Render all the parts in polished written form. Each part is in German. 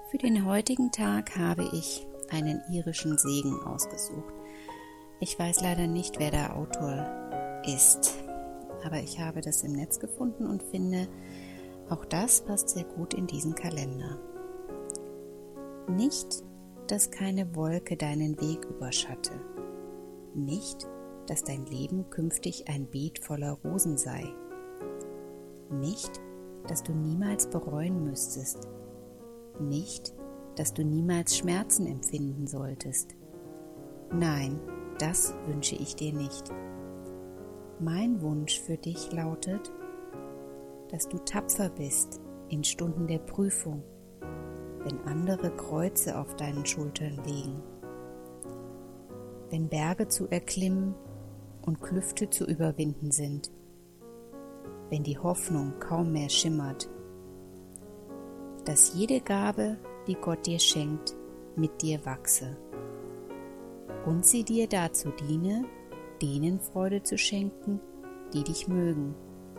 Für den heutigen Tag habe ich einen irischen Segen ausgesucht. Ich weiß leider nicht, wer der Autor ist, aber ich habe das im Netz gefunden und finde, auch das passt sehr gut in diesen Kalender. Nicht, dass keine Wolke deinen Weg überschatte. Nicht, dass dein Leben künftig ein Beet voller Rosen sei. Nicht, dass du niemals bereuen müsstest. Nicht, dass du niemals Schmerzen empfinden solltest. Nein, das wünsche ich dir nicht. Mein Wunsch für dich lautet, dass du tapfer bist in Stunden der Prüfung, wenn andere Kreuze auf deinen Schultern liegen, wenn Berge zu erklimmen und Klüfte zu überwinden sind, wenn die Hoffnung kaum mehr schimmert, dass jede Gabe, die Gott dir schenkt, mit dir wachse und sie dir dazu diene, denen Freude zu schenken, die dich mögen.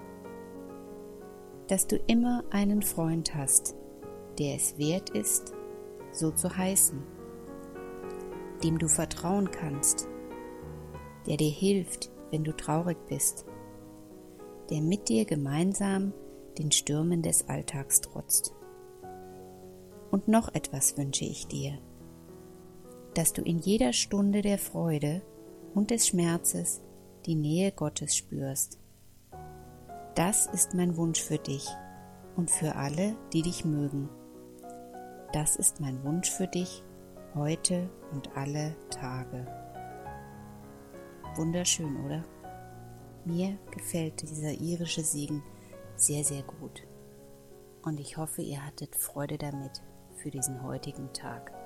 Dass du immer einen Freund hast, der es wert ist, so zu heißen, dem du vertrauen kannst, der dir hilft, wenn du traurig bist, der mit dir gemeinsam den Stürmen des Alltags trotzt. Und noch etwas wünsche ich dir, dass du in jeder Stunde der Freude und des Schmerzes die Nähe Gottes spürst. Das ist mein Wunsch für dich und für alle, die dich mögen. Das ist mein Wunsch für dich heute und alle Tage. Wunderschön, oder? Mir gefällt dieser irische Segen sehr, sehr gut. Und ich hoffe, ihr hattet Freude damit für diesen heutigen Tag.